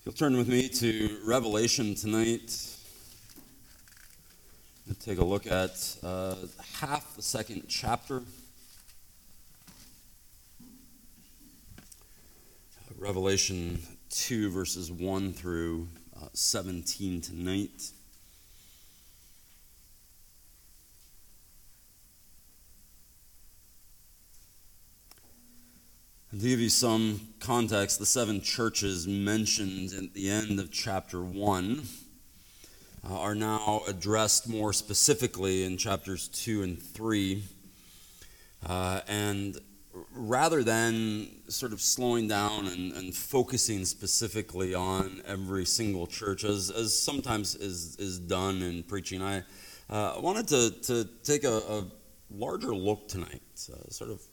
You'll turn with me to Revelation tonight. We'll take a look at half the second chapter. Revelation 2, verses 1 through 17 tonight. And to give you some context, the seven churches mentioned at the end of chapter 1 are now addressed more specifically in chapters 2 and 3. And rather than sort of slowing down and focusing specifically on every single church, as sometimes is done in preaching, I wanted to take a larger look tonight, sort of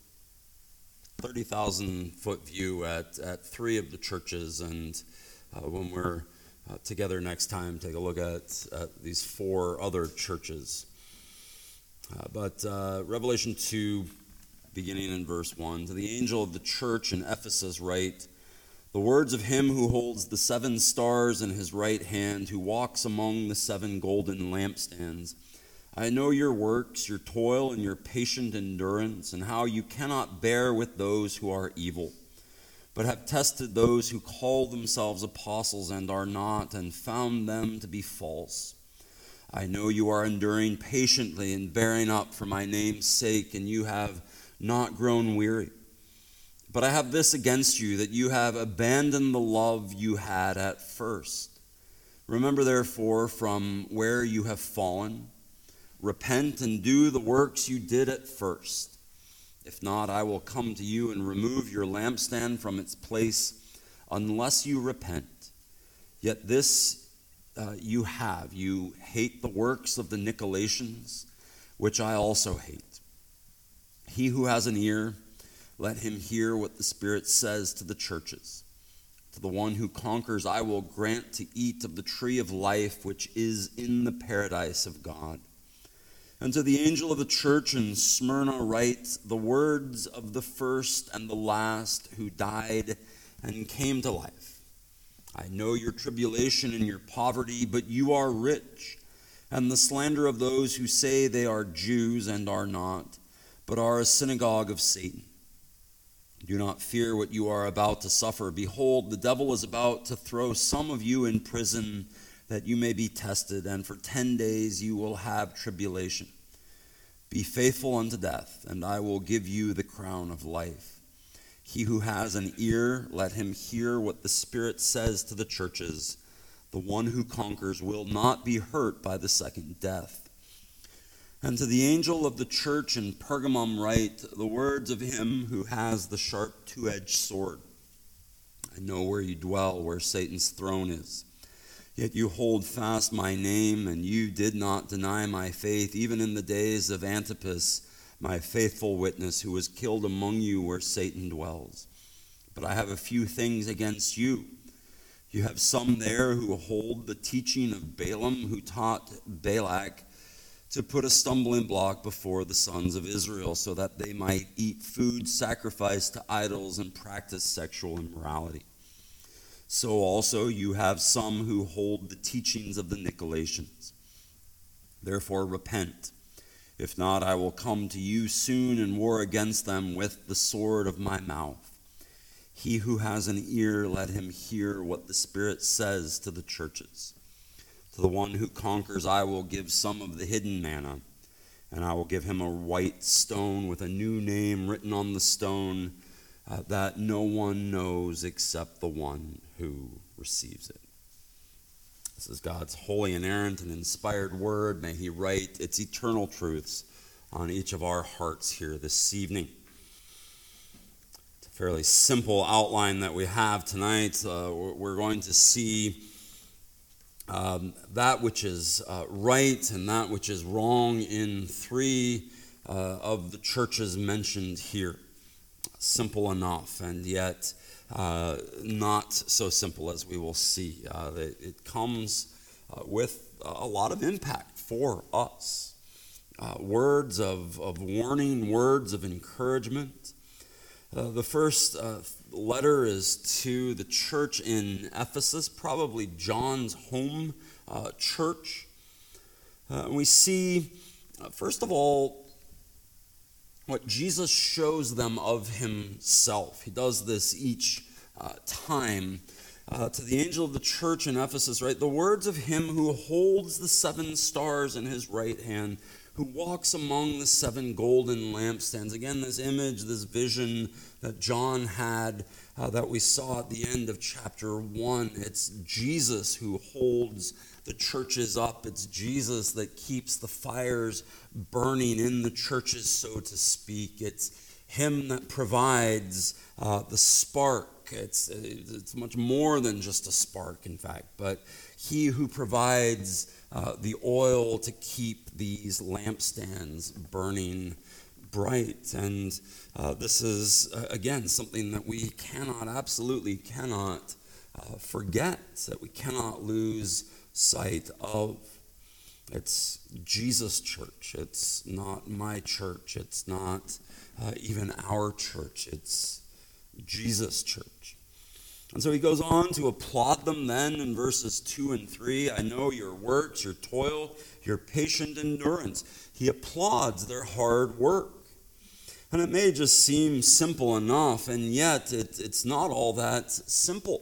30,000-foot view at three of the churches, and when we're together next time, take a look at these four other churches. But Revelation 2, beginning in verse 1, to the angel of the church in Ephesus write, the words of him who holds the seven stars in his right hand, who walks among the seven golden lampstands. I know your works, your toil, and your patient endurance, and how you cannot bear with those who are evil, but have tested those who call themselves apostles and are not, and found them to be false. I know you are enduring patiently and bearing up for my name's sake, and you have not grown weary. But I have this against you, that you have abandoned the love you had at first. Remember, therefore, from where you have fallen, repent and do the works you did at first. If not, I will come to you and remove your lampstand from its place unless you repent. Yet this you have. You hate the works of the Nicolaitans, which I also hate. He who has an ear, let him hear what the Spirit says to the churches. To the one who conquers, I will grant to eat of the tree of life, which is in the paradise of God. And to the angel of the church in Smyrna write, the words of the first and the last who died and came to life. I know your tribulation and your poverty, but you are rich, and the slander of those who say they are Jews and are not, but are a synagogue of Satan. Do not fear what you are about to suffer. Behold, the devil is about to throw some of you in prison, that you may be tested, and for 10 days you will have tribulation. Be faithful unto death, and I will give you the crown of life. He who has an ear, let him hear what the Spirit says to the churches. The one who conquers will not be hurt by the second death. And to the angel of the church in Pergamum write, the words of him who has the sharp two-edged sword. I know where you dwell, where Satan's throne is. Yet you hold fast my name, and you did not deny my faith, even in the days of Antipas, my faithful witness, who was killed among you where Satan dwells. But I have a few things against you. You have some there who hold the teaching of Balaam, who taught Balak to put a stumbling block before the sons of Israel, so that they might eat food sacrificed to idols and practice sexual immorality. So also you have some who hold the teachings of the Nicolaitans. Therefore repent. If not, I will come to you soon and war against them with the sword of my mouth. He who has an ear, let him hear what the Spirit says to the churches. To the one who conquers, I will give some of the hidden manna, and I will give him a white stone with a new name written on the stone, that no one knows except the one who receives it. This is God's holy, inerrant, and inspired word. May he write its eternal truths on each of our hearts here this evening. It's a fairly simple outline that we have tonight. We're going to see that which is right and that which is wrong in three of the churches mentioned here. Simple enough, and yet not so simple, as we will see. It comes with a lot of impact for us. Words of warning, words of encouragement. The first letter is to the church in Ephesus, probably John's home church. We see, first of all, what Jesus shows them of himself. He does this each time. To the angel of the church in Ephesus, right? The words of him who holds the 7 stars in his right hand, who walks among the 7 golden lampstands. Again, this image, this vision that John had that we saw at the end of chapter 1. It's Jesus who holds the churches up. It's Jesus that keeps the fires burning in the churches, so to speak. It's him that provides the spark. It's much more than just a spark, in fact, but he who provides the oil to keep these lampstands burning bright. And this is, again, something that we absolutely cannot forget, that we cannot lose sight of. It's Jesus' church. It's not my church. It's not even our church. It's Jesus' church. And so he goes on to applaud them then in verses 2 and 3. I know your works, your toil, your patient endurance. He applauds their hard work. And it may just seem simple enough, and yet it's not all that simple.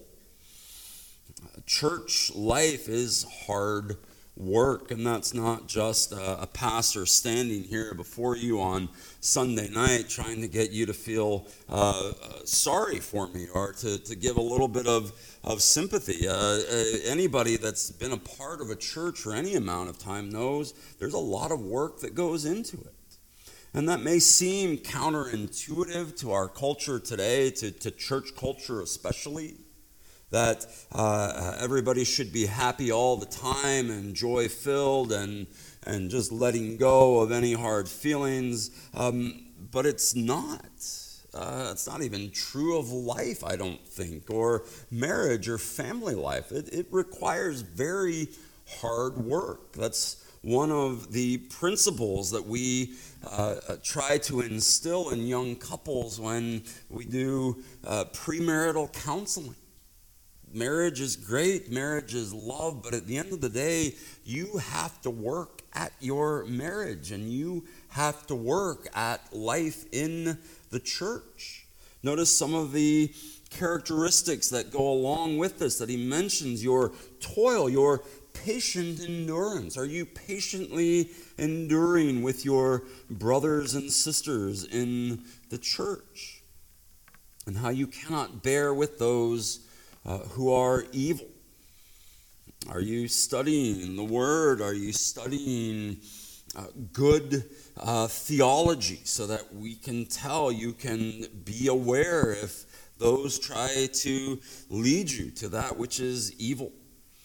Church life is hard work, and that's not just a pastor standing here before you on Sunday night trying to get you to feel sorry for me or to give a little bit of sympathy. Anybody that's been a part of a church for any amount of time knows there's a lot of work that goes into it. And that may seem counterintuitive to our culture today, to church culture especially, that everybody should be happy all the time and joy-filled and just letting go of any hard feelings. But it's not. It's not even true of life, I don't think, or marriage or family life. It requires very hard work. That's one of the principles that we try to instill in young couples when we do premarital counseling. Marriage is great, marriage is love, but at the end of the day, you have to work at your marriage and you have to work at life in the church. Notice some of the characteristics that go along with this that he mentions: your toil, your patient endurance. Are you patiently enduring with your brothers and sisters in the church? And how you cannot bear with those who are evil. Are you studying the Word? Are you studying good theology so that we can tell, you can be aware if those try to lead you to that which is evil?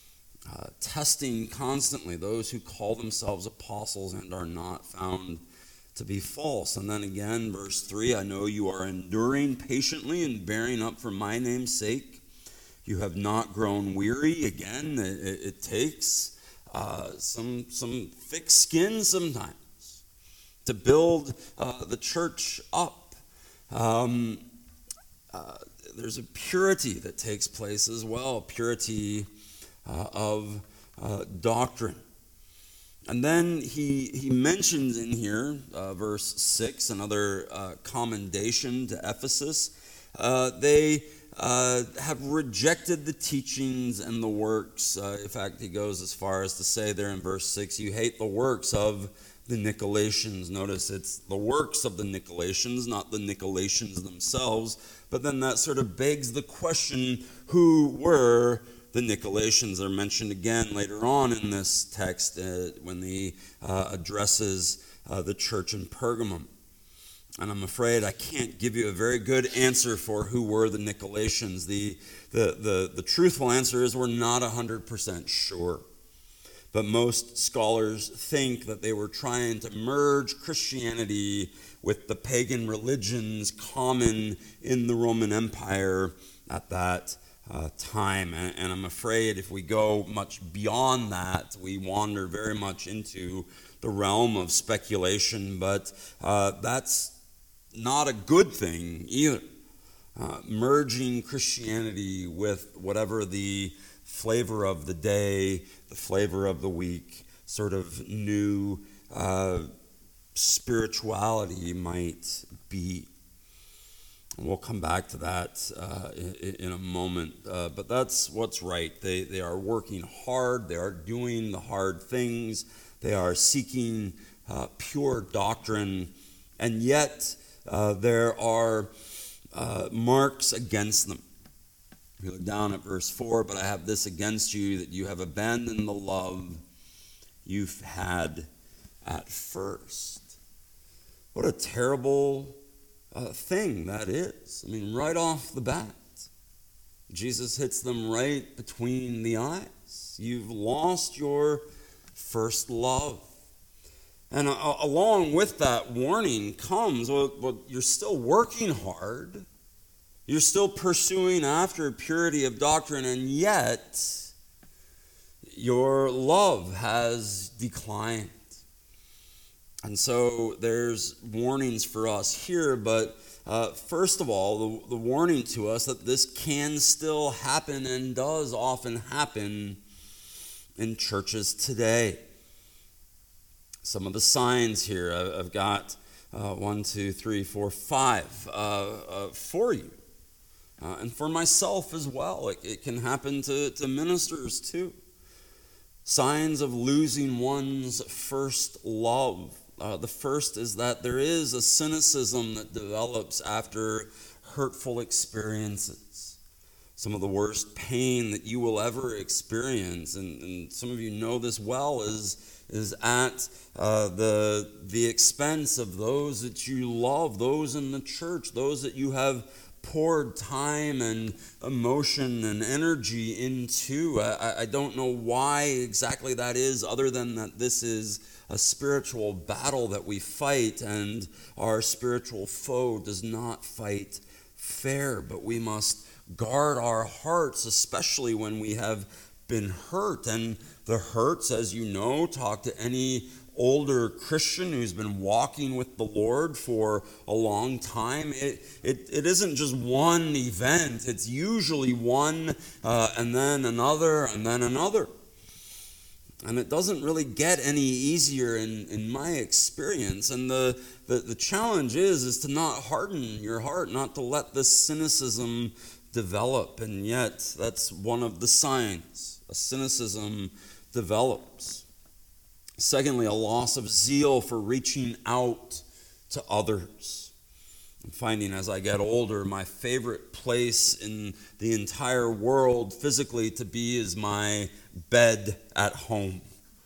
Testing constantly those who call themselves apostles and are not, found to be false. And then again, verse 3, I know you are enduring patiently and bearing up for my name's sake. You have not grown weary. Again, it takes some thick skin sometimes to build the church up. There's a purity that takes place as well, purity of doctrine. And then he mentions in here, verse 6, another commendation to Ephesus. They have rejected the teachings and the works. In fact, he goes as far as to say there in verse 6, you hate the works of the Nicolaitans. Notice it's the works of the Nicolaitans, not the Nicolaitans themselves. But then that sort of begs the question, who were the Nicolaitans? They're mentioned again later on in this text when he addresses the church in Pergamum. And I'm afraid I can't give you a very good answer for who were the Nicolaitans. The truthful answer is we're not 100% sure. But most scholars think that they were trying to merge Christianity with the pagan religions common in the Roman Empire at that time. And I'm afraid if we go much beyond that, we wander very much into the realm of speculation. But that's not a good thing either. merging Christianity with whatever the flavor of the day, the flavor of the week, sort of new spirituality might be. And we'll come back to that in a moment. But that's what's right. They are working hard. They are doing the hard things. They are seeking pure doctrine. And yet there are marks against them. We look down at verse 4, but I have this against you, that you have abandoned the love you've had at first. What a terrible thing that is. I mean, right off the bat, Jesus hits them right between the eyes. You've lost your first love. And along with that warning comes, well, you're still working hard. You're still pursuing after purity of doctrine, and yet your love has declined. And so there's warnings for us here, but first of all, the warning to us that this can still happen and does often happen in churches today. Some of the signs here, I've got 1, 2, 3, 4, 5 for you. And for myself as well. It can happen to ministers too. Signs of losing one's first love. The first is that there is a cynicism that develops after hurtful experiences. Some of the worst pain that you will ever experience, and some of you know this well, is at the expense of those that you love, those in the church, those that you have poured time and emotion and energy into. I don't know why exactly that is, other than that this is a spiritual battle that we fight, and our spiritual foe does not fight fair, but we must guard our hearts, especially when we have been hurt. And the hurts, as you know, talk to any older Christian who's been walking with the Lord for a long time. It isn't just one event. It's usually one and then another and then another. And it doesn't really get any easier in my experience. And the challenge is to not harden your heart, not to let this cynicism develop. And yet, that's one of the signs. A cynicism develops. Secondly, a loss of zeal for reaching out to others. I'm finding as I get older, my favorite place in the entire world physically to be is my bed at home.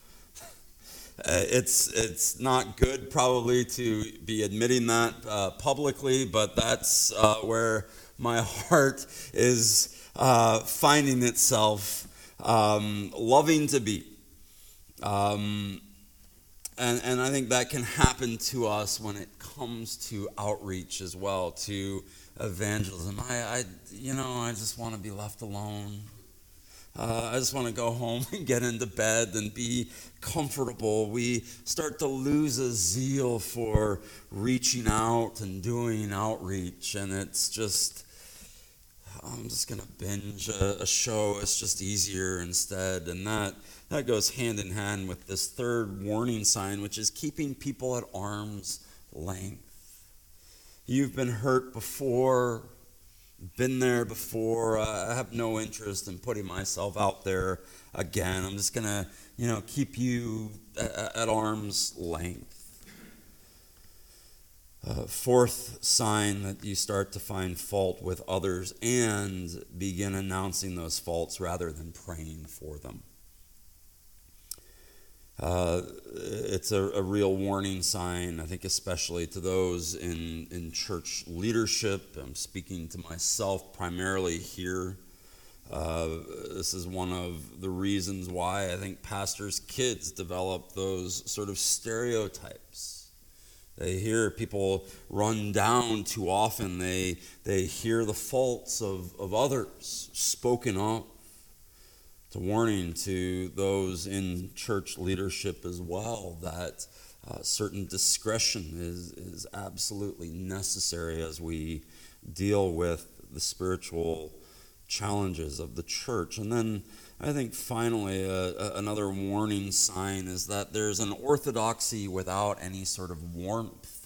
It's not good probably to be admitting that publicly, but that's where my heart is finding itself loving to be. And I think that can happen to us when it comes to outreach as well, to evangelism. I just want to be left alone. I just want to go home and get into bed and be comfortable. We start to lose a zeal for reaching out and doing outreach, and it's just, I'm just going to binge a show. It's just easier instead. And that goes hand in hand with this third warning sign, which is keeping people at arm's length. You've been hurt before, been there before. I have no interest in putting myself out there again. I'm just going to, keep you at arm's length. Fourth sign that you start to find fault with others and begin announcing those faults rather than praying for them. It's a real warning sign, I think, especially to those in church leadership. I'm speaking to myself primarily here. This is one of the reasons why I think pastors' kids develop those sort of stereotypes. They hear people run down too often. They hear the faults of others spoken of. It's a warning to those in church leadership as well that certain discretion is absolutely necessary as we deal with the spiritual challenges of the church. And then I think finally another warning sign is that there's an orthodoxy without any sort of warmth.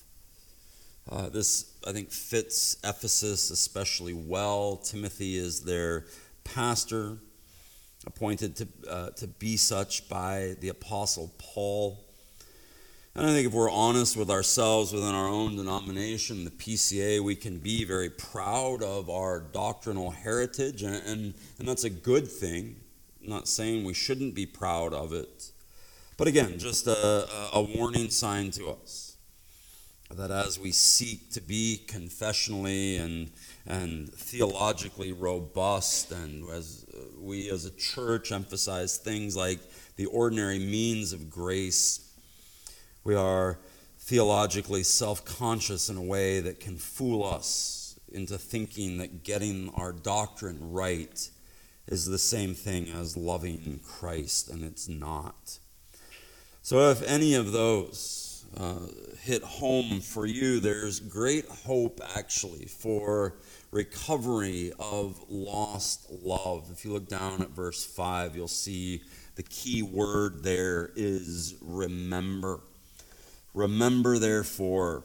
This, I think, fits Ephesus especially well. Timothy is their pastor, appointed to be such by the Apostle Paul. And I think if we're honest with ourselves within our own denomination, the PCA, we can be very proud of our doctrinal heritage, and that's a good thing. I'm not saying we shouldn't be proud of it. But again, just a warning sign to us that as we seek to be confessionally and theologically robust, and as we as a church emphasize things like the ordinary means of grace, we are theologically self-conscious in a way that can fool us into thinking that getting our doctrine right is the same thing as loving Christ, and it's not. So if any of those hit home for you, there's great hope actually for recovery of lost love. If you look down at verse 5, you'll see the key word there is remember. Remember, therefore,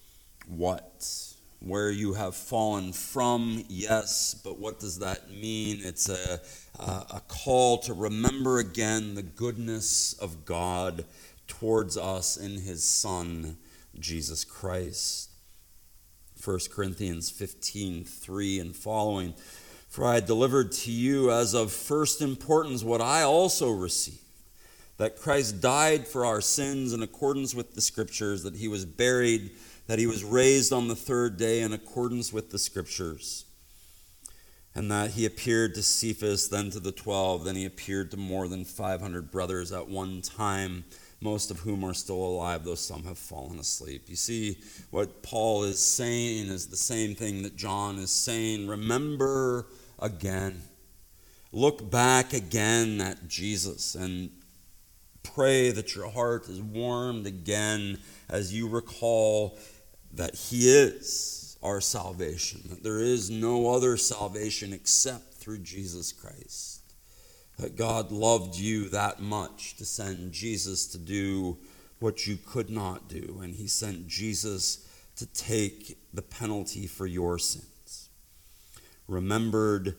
what? Where you have fallen from, yes, but what does that mean? It's a call to remember again the goodness of God towards us in his Son, Jesus Christ. 1 Corinthians 15:3 and following. For I delivered to you as of first importance what I also received, that Christ died for our sins in accordance with the Scriptures, that he was buried, that he was raised on the third day in accordance with the Scriptures, and that he appeared to Cephas, then to the 12, then he appeared to more than 500 brothers at one time, most of whom are still alive, though some have fallen asleep. You see, what Paul is saying is the same thing that John is saying. Remember again. Look back again at Jesus and pray that your heart is warmed again as you recall that he is our salvation, that there is no other salvation except through Jesus Christ, that God loved you that much to send Jesus to do what you could not do, and he sent Jesus to take the penalty for your sins. Remembering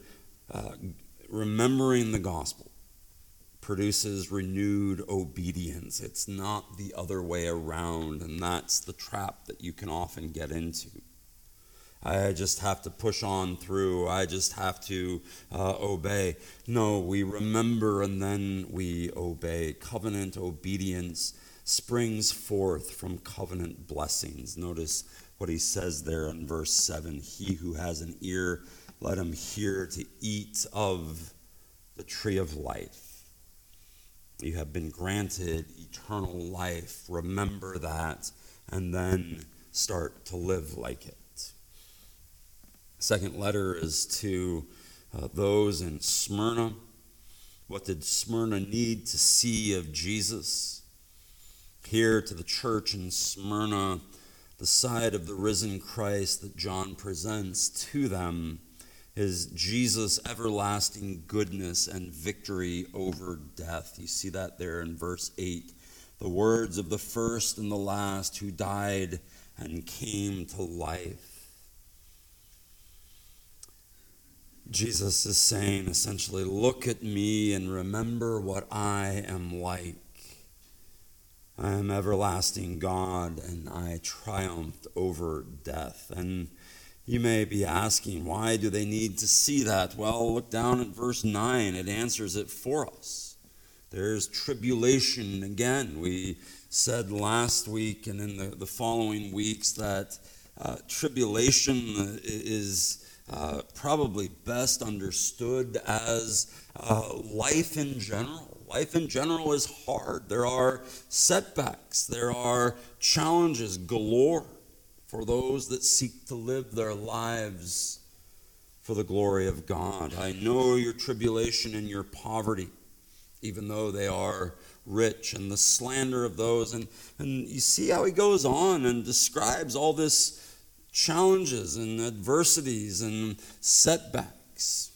the gospel produces renewed obedience. It's not the other way around, and that's the trap that you can often get into. I just have to push on through. I just have to obey. No, we remember and then we obey. Covenant obedience springs forth from covenant blessings. Notice what he says there in verse 7. He who has an ear, let him hear to eat of the tree of life. You have been granted eternal life. Remember that, and then start to live like it. Second letter is to those in Smyrna. What did Smyrna need to see of Jesus? Here to the church in Smyrna, the side of the risen Christ that John presents to them is Jesus' everlasting goodness and victory over death. You see that there in verse 8. The words of the first and the last who died and came to life. Jesus is saying essentially, look at me and remember what I am like. I am everlasting God, and I triumphed over death. And you may be asking, why do they need to see that? Well, look down at verse 9. It answers it for us. There's tribulation again. We said last week and in the following weeks that tribulation is probably best understood as life in general. Life in general is hard. There are setbacks. There are challenges galore for those that seek to live their lives for the glory of God. I know your tribulation and your poverty, even though they are rich, and the slander of those. And you see how he goes on and describes all this challenges and adversities and setbacks.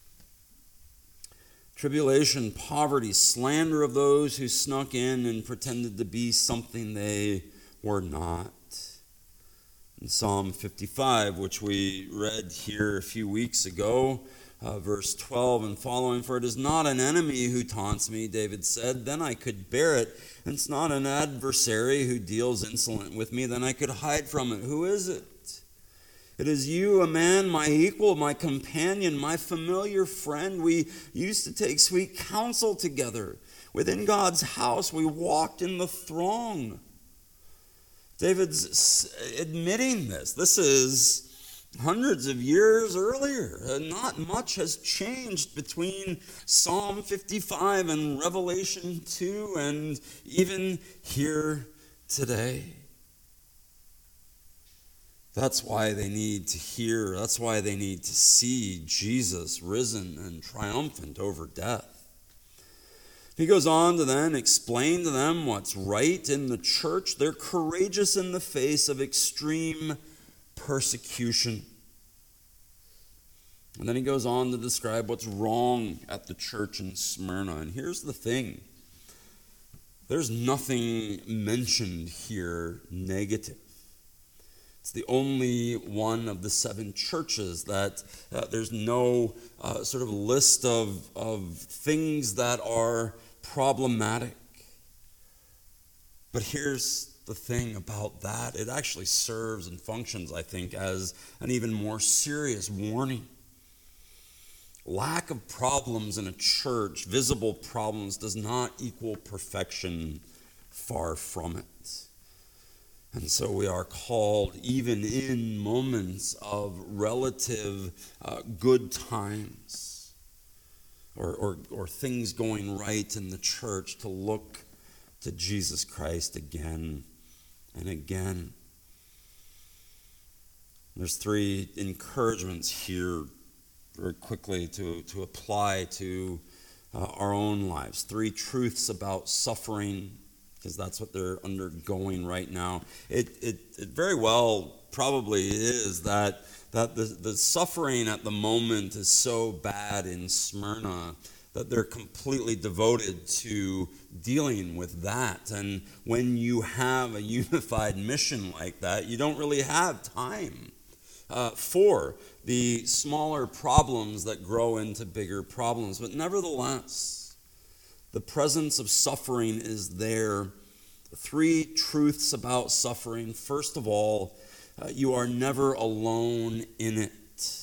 Tribulation, poverty, slander of those who snuck in and pretended to be something they were not. In Psalm 55, which we read here a few weeks ago, verse 12 and following, "For it is not an enemy who taunts me," David said, "then I could bear it. And it's not an adversary who deals insolent with me, then I could hide from it. Who is it? It is you, a man, my equal, my companion, my familiar friend. We used to take sweet counsel together. Within God's house we walked in the throng." David's admitting this. This is hundreds of years earlier. Not much has changed between Psalm 55 and Revelation 2 and even here today. That's why they need to hear, that's why they need to see Jesus risen and triumphant over death. He goes on to then explain to them what's right in the church. They're courageous in the face of extreme persecution. And then he goes on to describe what's wrong at the church in Smyrna. And here's the thing. There's nothing mentioned here negative. It's the only one of the 7 churches that there's no sort of list of things that are problematic. But here's the thing about that. It actually serves and functions, I think, as an even more serious warning. Lack of problems in a church, visible problems, does not equal perfection. Far from it. And so we are called, even in moments of relative good times or things going right in the church, to look to Jesus Christ again and again. There's 3 encouragements here very quickly to apply to our own lives. 3 truths about suffering, because that's what they're undergoing right now. It very well probably is that the suffering at the moment is so bad in Smyrna that they're completely devoted to dealing with that. And when you have a unified mission like that, you don't really have time for the smaller problems that grow into bigger problems. But nevertheless, the presence of suffering is there. 3 truths about suffering. First of all, you are never alone in it.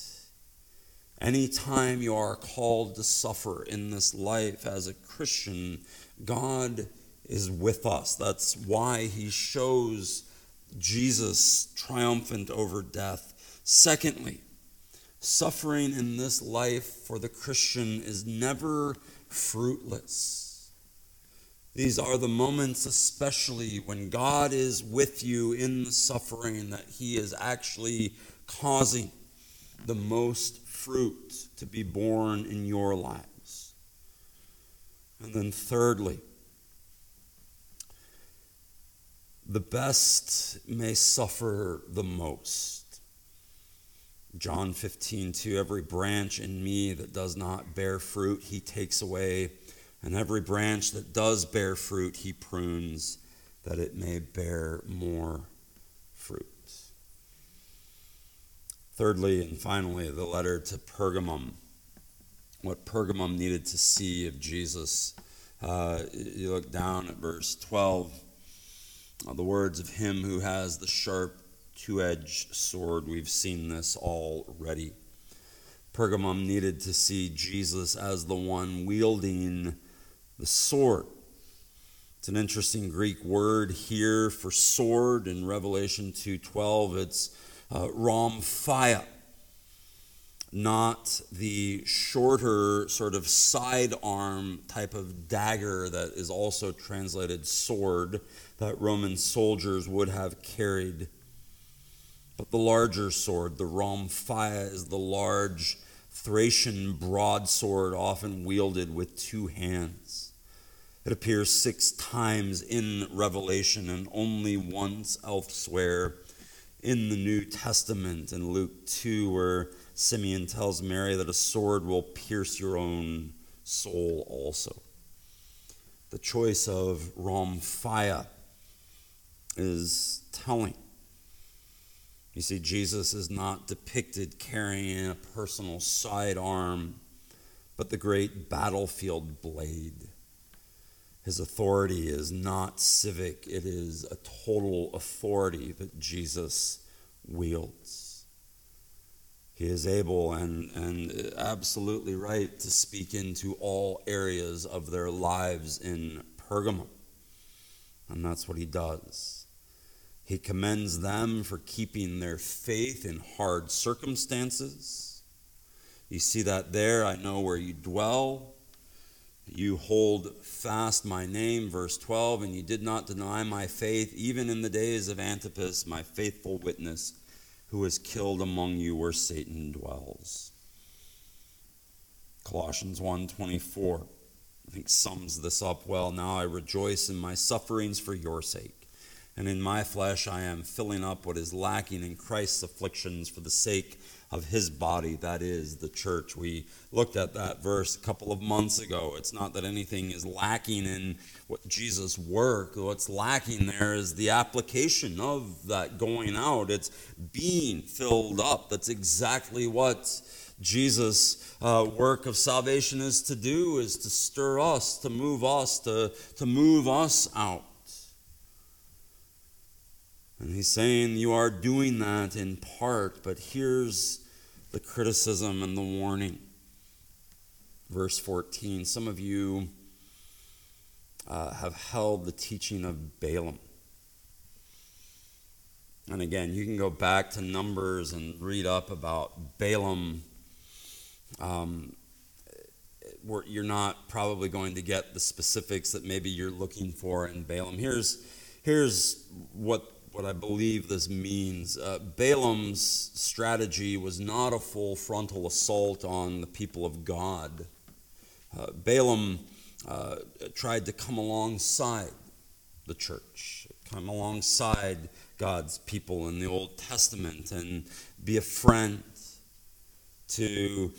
Anytime you are called to suffer in this life as a Christian, God is with us. That's why he shows Jesus triumphant over death. Secondly, suffering in this life for the Christian is never fruitless. These are the moments, especially when God is with you in the suffering, that he is actually causing the most fruit to be born in your lives. And then thirdly, the best may suffer the most. John 15:2, "Every branch in me that does not bear fruit, he takes away. And every branch that does bear fruit, he prunes, that it may bear more fruit." Thirdly and finally, the letter to Pergamum. What Pergamum needed to see of Jesus. You look down at verse 12. The words of him who has the sharp two-edged sword. We've seen this already. Pergamum needed to see Jesus as the one wielding the sword. It's an interesting Greek word here for sword in Revelation 2:12. It's rhomphaia, not the shorter sort of sidearm type of dagger that is also translated sword that Roman soldiers would have carried. But the larger sword, the rhomphaia, is the large Thracian broadsword often wielded with 2 hands. It appears 6 times in Revelation and only once elsewhere in the New Testament in Luke 2, where Simeon tells Mary that a sword will pierce your own soul also. The choice of Ramphia is telling. You see, Jesus is not depicted carrying a personal sidearm, but the great battlefield blade. His authority is not civic. It is a total authority that Jesus wields. He is able and absolutely right to speak into all areas of their lives in Pergamum. And that's what he does. He commends them for keeping their faith in hard circumstances. You see that there. I know where you dwell. You hold fast my name, verse 12, and you did not deny my faith, even in the days of Antipas, my faithful witness, who was killed among you where Satan dwells. Colossians 1:24, I think sums this up well. Now I rejoice in my sufferings for your sake. And in my flesh I am filling up what is lacking in Christ's afflictions for the sake of his body, that is, the church. We looked at that verse a couple of months ago. It's not that anything is lacking in what Jesus' work. What's lacking there is the application of that going out. It's being filled up. That's exactly what Jesus' work of salvation is to do, is to stir us, to move us, to move us out. And he's saying you are doing that in part, but here's the criticism and the warning. Verse 14, some of you have held the teaching of Balaam. And again, you can go back to Numbers and read up about Balaam. Where you're not probably going to get the specifics that maybe you're looking for in Balaam. Here's what I believe this means. Balaam's strategy was not a full frontal assault on the people of God. Balaam tried to come alongside the church, come alongside God's people in the Old Testament and be a friend, to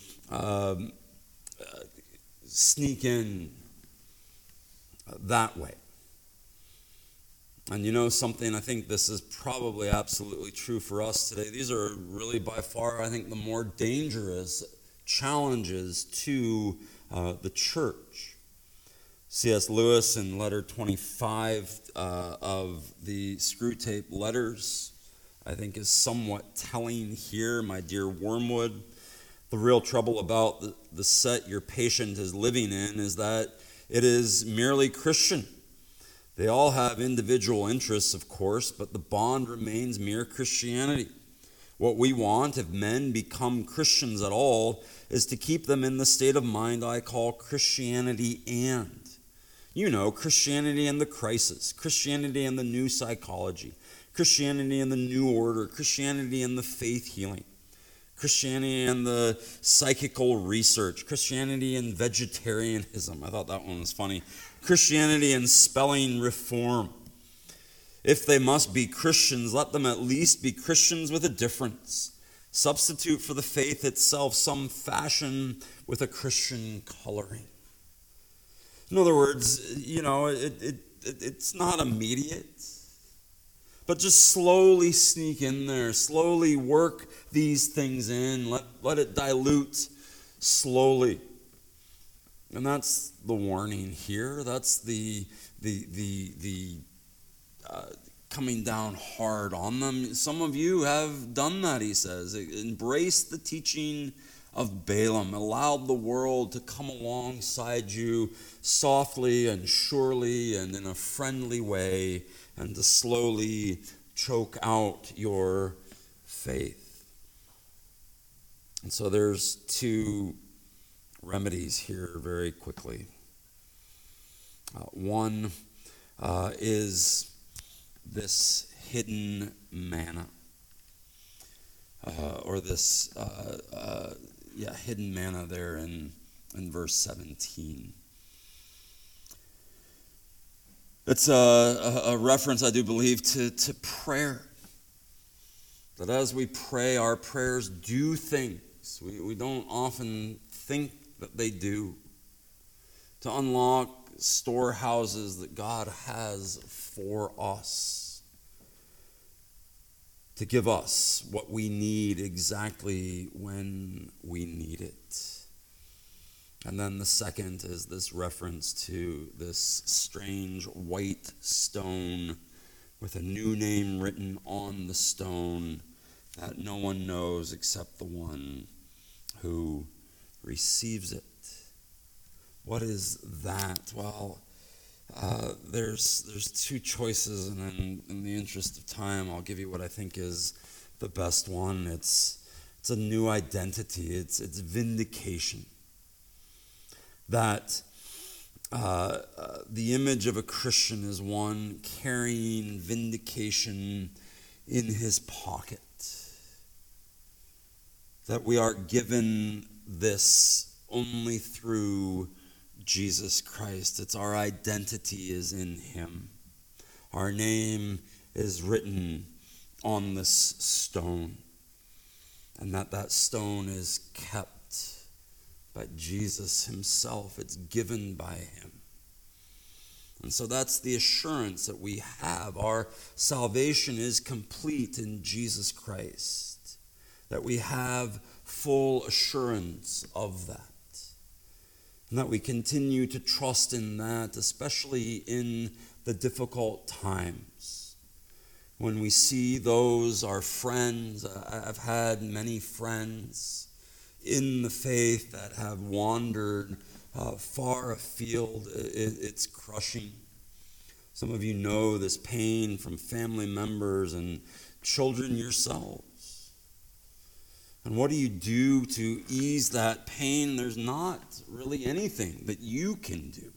sneak in that way. And you know something, I think this is probably absolutely true for us today. These are really by far, I think, the more dangerous challenges to the church. C.S. Lewis in letter 25 of the Screwtape Letters, I think, is somewhat telling here, my dear Wormwood. The real trouble about the set your patient is living in is that it is merely Christian. They all have individual interests, of course, but the bond remains mere Christianity. What we want, if men become Christians at all, is to keep them in the state of mind I call Christianity and. You know, Christianity and the crisis, Christianity and the new psychology, Christianity and the new order, Christianity and the faith healing, Christianity and the psychical research, Christianity and vegetarianism. I thought that one was funny. Christianity and spelling reform. If they must be Christians, let them at least be Christians with a difference. Substitute for the faith itself some fashion with a Christian coloring. In other words, you know, it's not immediate, but just slowly sneak in there, slowly work these things in, let it dilute slowly. And that's the warning here. That's the coming down hard on them. Some of you have done that, he says. Embraced the teaching of Balaam, allowed the world to come alongside you softly and surely and in a friendly way, and to slowly choke out your faith. And so there's two remedies here very quickly. One is this hidden manna, or this hidden manna there in verse 17. It's a reference, I do believe, to prayer. That as we pray, our prayers do things we don't often think that they do. To unlock storehouses that God has for us. To give us what we need exactly when we need it. And then the second is this reference to this strange white stone with a new name written on the stone that no one knows except the one who receives it. What is that? Well, there's two choices, and in the interest of time, I'll give you what I think is the best one. It's a new identity. It's vindication. That the image of a Christian is one carrying vindication in his pocket. That we are given this only through Jesus Christ. It's our identity is in him. Our name is written on this stone. And that stone is kept by Jesus himself. It's given by him. And so that's the assurance that we have. Our salvation is complete in Jesus Christ. That we have full assurance of that. And that we continue to trust in that, especially in the difficult times. When we see those, our friends, I've had many friends in the faith that have wandered far afield. It's crushing. Some of you know this pain from family members and children yourselves. And what do you do to ease that pain? There's not really anything that you can do.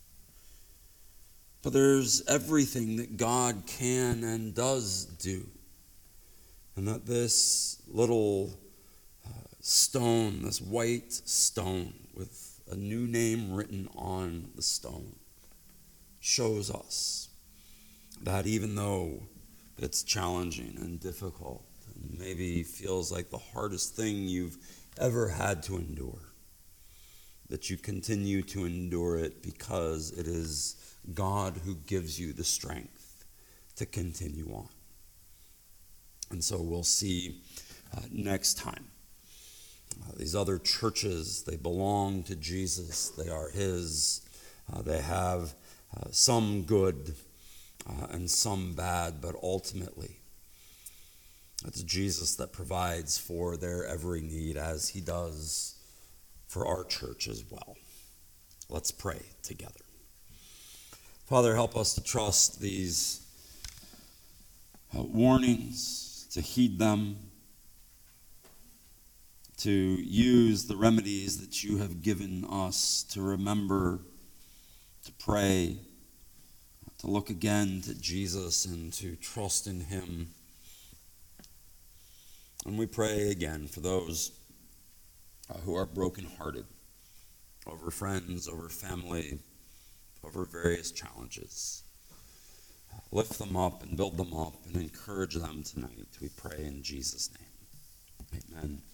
But there's everything that God can and does do. And that this little stone, this white stone with a new name written on the stone, shows us that even though it's challenging and difficult, and maybe feels like the hardest thing you've ever had to endure, that you continue to endure it because it is God who gives you the strength to continue on. And so we'll see next time. These other churches, they belong to Jesus. They are his. They have some good and some bad, but ultimately, it's Jesus that provides for their every need, as he does for our church as well. Let's pray together. Father, help us to trust these warnings, to heed them, to use the remedies that you have given us, to remember, to pray, to look again to Jesus and to trust in him. And we pray again for those who are brokenhearted over friends, over family, over various challenges. Lift them up and build them up and encourage them tonight. We pray in Jesus' name. Amen.